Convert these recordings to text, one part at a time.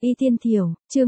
Y Tiên Thiểu, chương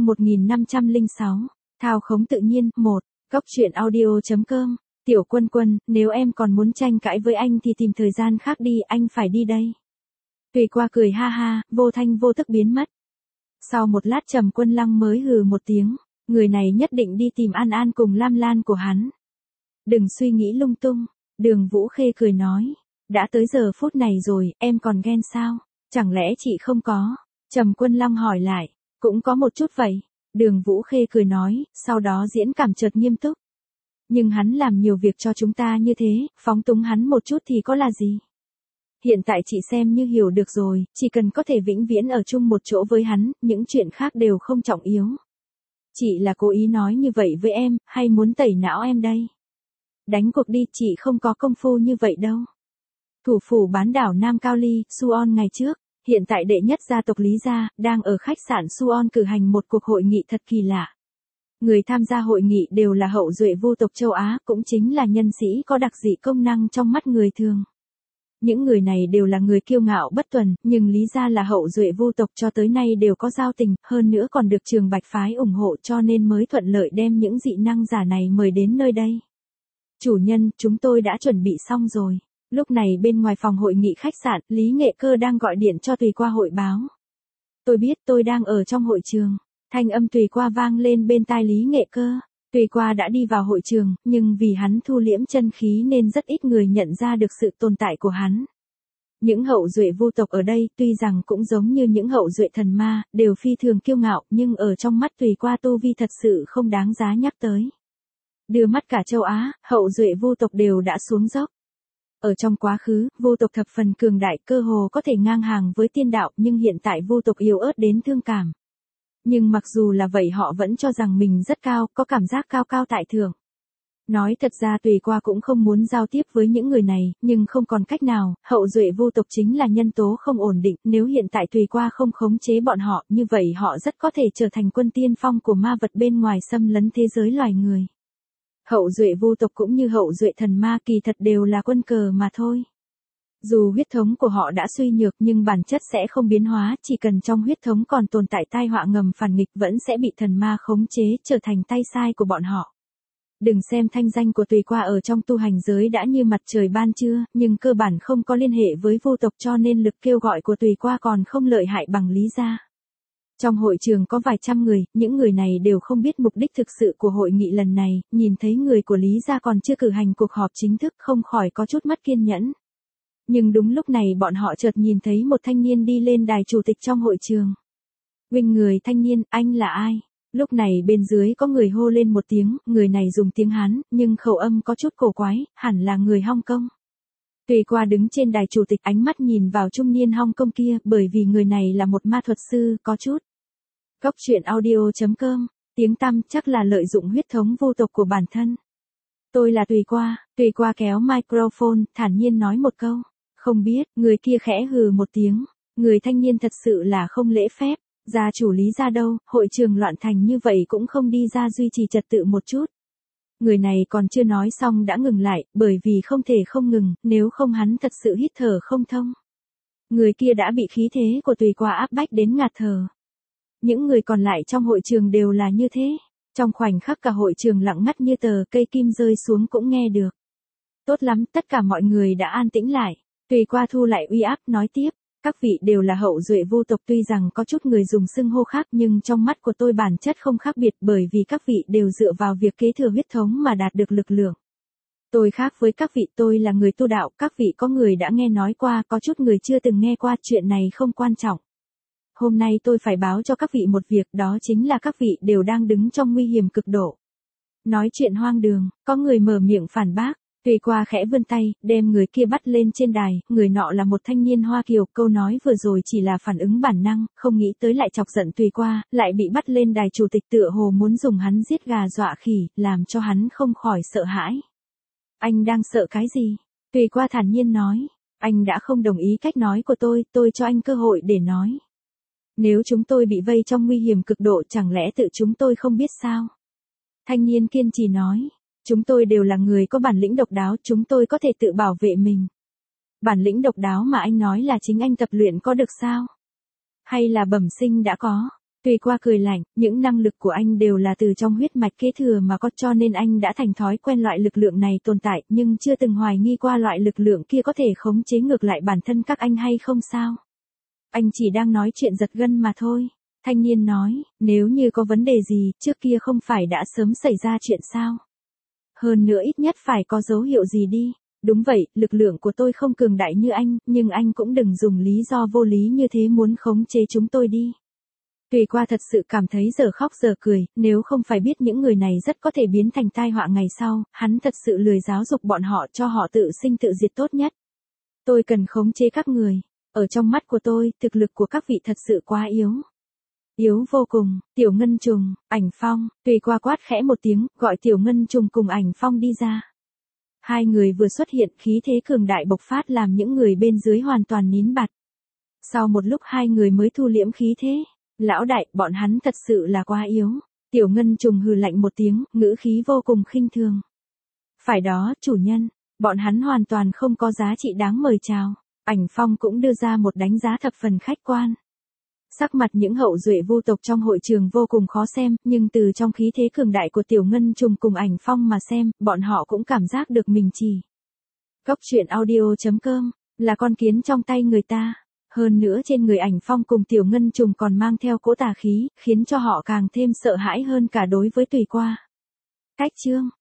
1506, thao khống tự nhiên, 1, góc truyện audio.com, Tiểu Quân Quân, nếu em còn muốn tranh cãi với anh thì tìm thời gian khác đi, anh phải đi đây. Tùy Qua cười ha ha, vô thanh vô tức biến mất. Sau một lát Trầm Quân Lăng mới hừ một tiếng, người này nhất định đi tìm An An cùng Lam Lan của hắn. Đừng suy nghĩ lung tung, Đường Vũ Khê cười nói, đã tới giờ phút này rồi, em còn ghen sao, chẳng lẽ chị không có? Trầm Quân Lăng hỏi lại, cũng có một chút vậy. Đường Vũ Khê cười nói, sau đó diễn cảm chợt nghiêm túc. Nhưng hắn làm nhiều việc cho chúng ta như thế, phóng túng hắn một chút thì có là gì? Hiện tại chị xem như hiểu được rồi, chỉ cần có thể vĩnh viễn ở chung một chỗ với hắn, những chuyện khác đều không trọng yếu. Chị là cố ý nói như vậy với em, hay muốn tẩy não em đây? Đánh cuộc đi, chị không có công phu như vậy đâu. Thủ phủ bán đảo Nam Cao Ly, Suon ngày trước, hiện tại đệ nhất gia tộc Lý Gia, đang ở khách sạn Suon cử hành một cuộc hội nghị thật kỳ lạ. Người tham gia hội nghị đều là hậu duệ vu tộc châu Á, cũng chính là nhân sĩ có đặc dị công năng trong mắt người thường. Những người này đều là người kiêu ngạo bất tuần, nhưng Lý Gia là hậu duệ vu tộc cho tới nay đều có giao tình, hơn nữa còn được Trường Bạch phái ủng hộ cho nên mới thuận lợi đem những dị năng giả này mời đến nơi đây. Chủ nhân, chúng tôi đã chuẩn bị xong rồi. Lúc này bên ngoài phòng hội nghị khách sạn, Lý Nghệ Cơ đang gọi điện cho Tùy Qua hội báo. Tôi biết tôi đang ở trong hội trường. Thanh âm Tùy Qua vang lên bên tai Lý Nghệ Cơ. Tùy Qua đã đi vào hội trường, nhưng vì hắn thu liễm chân khí nên rất ít người nhận ra được sự tồn tại của hắn. Những hậu duệ vu tộc ở đây tuy rằng cũng giống như những hậu duệ thần ma, đều phi thường kiêu ngạo, nhưng ở trong mắt Tùy Qua tu vi thật sự không đáng giá nhắc tới. Đưa mắt cả châu Á, hậu duệ vu tộc đều đã xuống dốc. Ở trong quá khứ, vu tộc thập phần cường đại, cơ hồ có thể ngang hàng với tiên đạo, nhưng hiện tại vu tộc yếu ớt đến thương cảm. Nhưng mặc dù là vậy họ vẫn cho rằng mình rất cao, có cảm giác cao cao tại thượng. Nói thật ra Tùy Qua cũng không muốn giao tiếp với những người này, nhưng không còn cách nào, hậu duệ vu tộc chính là nhân tố không ổn định, nếu hiện tại Tùy Qua không khống chế bọn họ, như vậy họ rất có thể trở thành quân tiên phong của ma vật bên ngoài xâm lấn thế giới loài người. Hậu duệ vu tộc cũng như hậu duệ thần ma kỳ thật đều là quân cờ mà thôi. Dù huyết thống của họ đã suy nhược nhưng bản chất sẽ không biến hóa, chỉ cần trong huyết thống còn tồn tại tai họa ngầm phản nghịch vẫn sẽ bị thần ma khống chế, trở thành tay sai của bọn họ. Đừng xem thanh danh của Tùy Qua ở trong tu hành giới đã như mặt trời ban trưa, nhưng cơ bản không có liên hệ với vu tộc cho nên lực kêu gọi của Tùy Qua còn không lợi hại bằng Lý Gia. Trong hội trường có vài trăm người, những người này đều không biết mục đích thực sự của hội nghị lần này, nhìn thấy người của Lý Gia còn chưa cử hành cuộc họp chính thức không khỏi có chút mất kiên nhẫn. Nhưng đúng lúc này bọn họ chợt nhìn thấy một thanh niên đi lên đài chủ tịch trong hội trường. Huynh người thanh niên, anh là ai? Lúc này bên dưới có người hô lên một tiếng, người này dùng tiếng Hán, nhưng khẩu âm có chút cổ quái, hẳn là người Hong Kong. Tùy Qua đứng trên đài chủ tịch ánh mắt nhìn vào trung niên Hong Kong kia, bởi vì người này là một ma thuật sư, có chút. Góc truyện audio.com, tiếng tăm chắc là lợi dụng huyết thống vô tộc của bản thân. Tôi là Tùy Qua kéo microphone, thản nhiên nói một câu. Không biết, người kia khẽ hừ một tiếng. Người thanh niên thật sự là không lễ phép. Gia chủ Lý Gia đâu, hội trường loạn thành như vậy cũng không đi ra duy trì trật tự một chút. Người này còn chưa nói xong đã ngừng lại, bởi vì không thể không ngừng, nếu không hắn thật sự hít thở không thông. Người kia đã bị khí thế của Tùy Qua áp bách đến ngạt thở. Những người còn lại trong hội trường đều là như thế. Trong khoảnh khắc cả hội trường lặng ngắt như tờ, cây kim rơi xuống cũng nghe được. Tốt lắm, tất cả mọi người đã an tĩnh lại. Tùy Qua thu lại uy áp, nói tiếp. Các vị đều là hậu duệ vu tộc, tuy rằng có chút người dùng xưng hô khác nhưng trong mắt của tôi bản chất không khác biệt, bởi vì các vị đều dựa vào việc kế thừa huyết thống mà đạt được lực lượng. Tôi khác với các vị, tôi là người tu đạo, các vị có người đã nghe nói qua, có chút người chưa từng nghe qua, chuyện này không quan trọng. Hôm nay tôi phải báo cho các vị một việc, đó chính là các vị đều đang đứng trong nguy hiểm cực độ. Nói chuyện hoang đường, có người mở miệng phản bác. Tùy Qua khẽ vươn tay, đem người kia bắt lên trên đài, người nọ là một thanh niên Hoa Kiều, câu nói vừa rồi chỉ là phản ứng bản năng, không nghĩ tới lại chọc giận Tùy Qua, lại bị bắt lên đài chủ tịch tựa hồ muốn dùng hắn giết gà dọa khỉ, làm cho hắn không khỏi sợ hãi. Anh đang sợ cái gì? Tùy Qua thản nhiên nói, anh đã không đồng ý cách nói của tôi cho anh cơ hội để nói. Nếu chúng tôi bị vây trong nguy hiểm cực độ chẳng lẽ tự chúng tôi không biết sao? Thanh niên kiên trì nói. Chúng tôi đều là người có bản lĩnh độc đáo, chúng tôi có thể tự bảo vệ mình. Bản lĩnh độc đáo mà anh nói là chính anh tập luyện có được sao? Hay là bẩm sinh đã có? Tùy Qua cười lạnh, những năng lực của anh đều là từ trong huyết mạch kế thừa mà có, cho nên anh đã thành thói quen loại lực lượng này tồn tại, nhưng chưa từng hoài nghi qua loại lực lượng kia có thể khống chế ngược lại bản thân các anh hay không sao. Anh chỉ đang nói chuyện giật gân mà thôi. Thanh niên nói, nếu như có vấn đề gì, trước kia không phải đã sớm xảy ra chuyện sao? Hơn nữa ít nhất phải có dấu hiệu gì đi. Đúng vậy, lực lượng của tôi không cường đại như anh, nhưng anh cũng đừng dùng lý do vô lý như thế muốn khống chế chúng tôi đi. Tùy Qua thật sự cảm thấy giờ khóc giờ cười, nếu không phải biết những người này rất có thể biến thành tai họa ngày sau, hắn thật sự lười giáo dục bọn họ cho họ tự sinh tự diệt tốt nhất. Tôi cần khống chế các người. Ở trong mắt của tôi, thực lực của các vị thật sự quá yếu. Yếu vô cùng. Tiểu Ngân Trùng, Ảnh Phong. Tùy Qua quát khẽ một tiếng, gọi Tiểu Ngân Trùng cùng Ảnh Phong đi ra. Hai người vừa xuất hiện, khí thế cường đại bộc phát làm những người bên dưới hoàn toàn nín bặt. Sau một lúc hai người mới thu liễm khí thế. Lão đại, bọn hắn thật sự là quá yếu. Tiểu Ngân Trùng hừ lạnh một tiếng, ngữ khí vô cùng khinh thường. Phải đó, chủ nhân. Bọn hắn hoàn toàn không có giá trị đáng mời chào. Ảnh Phong cũng đưa ra một đánh giá thập phần khách quan. Sắc mặt những hậu duệ vô tộc trong hội trường vô cùng khó xem, nhưng từ trong khí thế cường đại của Tiểu Ngân Trùng cùng Ảnh Phong mà xem, bọn họ cũng cảm giác được mình chỉ. Cốc truyện audio.com, là con kiến trong tay người ta. Hơn nữa trên người Ảnh Phong cùng Tiểu Ngân Trùng còn mang theo cỗ tà khí, khiến cho họ càng thêm sợ hãi hơn cả đối với Tùy Qua. Cách chương